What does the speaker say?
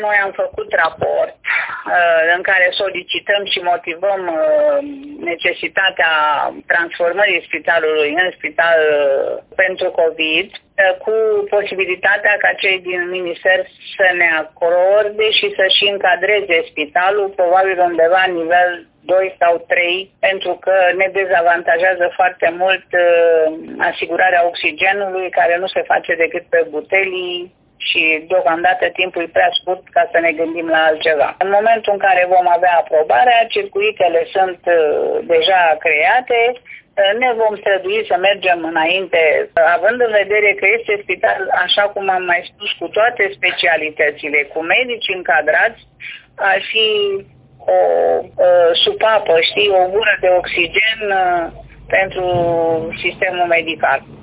Noi am făcut raport în care solicităm și motivăm necesitatea transformării spitalului în spital pentru COVID, cu posibilitatea ca cei din minister să ne acorde și să-și încadreze spitalul, probabil undeva în nivel 2 sau 3, pentru că ne dezavantajează foarte mult asigurarea oxigenului, care nu se face decât pe butelii și deocamdată timpul e prea scurt ca să ne gândim la altceva. În momentul în care vom avea aprobarea, circuitele sunt deja create, ne vom strădui să mergem înainte, având în vedere că este spital, așa cum am mai spus, cu toate specialitățile, cu medici încadrați, ar fi o supapă, o gură de oxigen pentru sistemul medical.